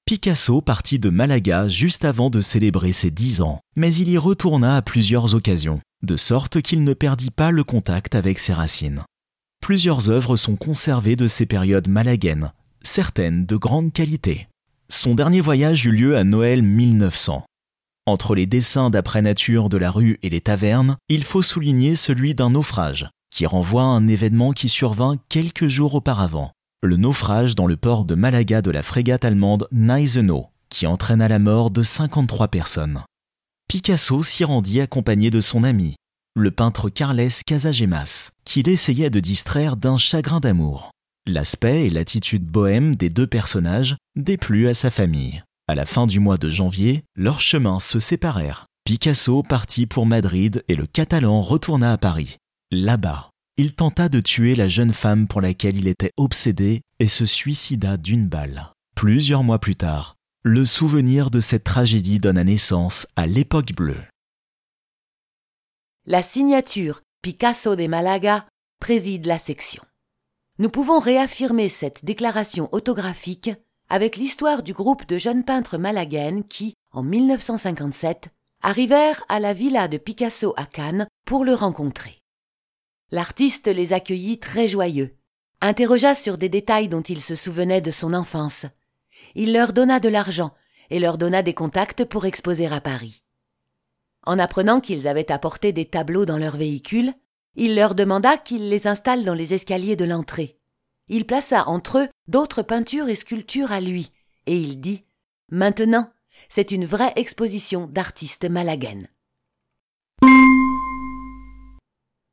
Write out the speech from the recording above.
Picasso partit de Malaga juste avant de célébrer ses 10 ans, mais il y retourna à plusieurs occasions, de sorte qu'il ne perdit pas le contact avec ses racines. Plusieurs œuvres sont conservées de ces périodes malaguenes, certaines de grande qualité. Son dernier voyage eut lieu à Noël 1900. Entre les dessins d'après nature de la rue et les tavernes, il faut souligner celui d'un naufrage, qui renvoie à un événement qui survint quelques jours auparavant. Le naufrage dans le port de Malaga de la frégate allemande Gneisenau, qui entraîna la mort de 53 personnes. Picasso s'y rendit accompagné de son ami, le peintre Carles Casagemas, qui l'essayait de distraire d'un chagrin d'amour. L'aspect et l'attitude bohème des deux personnages déplut à sa famille. À la fin du mois de janvier, leurs chemins se séparèrent. Picasso partit pour Madrid et le Catalan retourna à Paris. Là-bas, il tenta de tuer la jeune femme pour laquelle il était obsédé et se suicida d'une balle. Plusieurs mois plus tard, le souvenir de cette tragédie donna naissance à l'Époque bleue. La signature Picasso de Malaga préside la section. Nous pouvons réaffirmer cette déclaration autographique avec l'histoire du groupe de jeunes peintres malaguènes qui, en 1957, arrivèrent à la villa de Picasso à Cannes pour le rencontrer. L'artiste les accueillit très joyeux, interrogea sur des détails dont il se souvenait de son enfance. Il leur donna de l'argent et leur donna des contacts pour exposer à Paris. En apprenant qu'ils avaient apporté des tableaux dans leur véhicule, il leur demanda qu'ils les installent dans les escaliers de l'entrée. Il plaça entre eux d'autres peintures et sculptures à lui, et il dit « Maintenant, c'est une vraie exposition d'artistes malaguènes ».